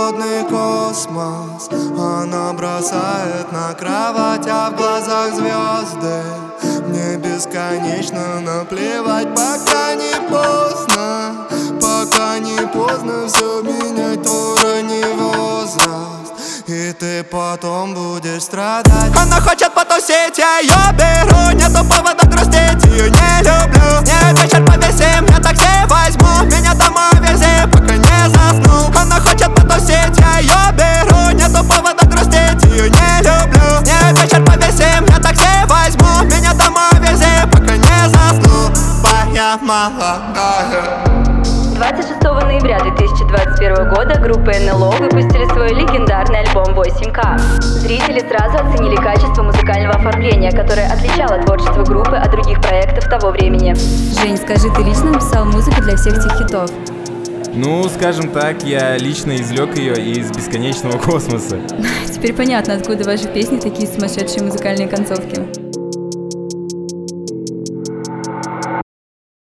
холодный космос. Она бросает на кровать, а в глазах звезды. Мне бесконечно наплевать, пока не поздно. Пока не поздно все менять, то не возраст. И ты потом будешь страдать. Она хочет потусить, я ее беру. Нету повода грустить, ее не люблю. Не вечер повесим, я такси возьму. Меня домой вези, пока не засну. Она хочет потусить, я ее беру. Нету повода грустить, ее не люблю. Не вечер повесим, я такси возьму. Меня домой вези, пока не засну. Моя молодая. 26 ноября 2021 года группа НЛО выпустили свой легендарный альбом 8К. Зрители сразу оценили качество музыкального оформления, которое отличало творчество группы от других проектов того времени. Жень, скажи, ты лично написал музыку для всех этих хитов? Ну, скажем так, я лично извлек ее из бесконечного космоса. Теперь понятно, откуда в ваших песнях такие сумасшедшие музыкальные концовки.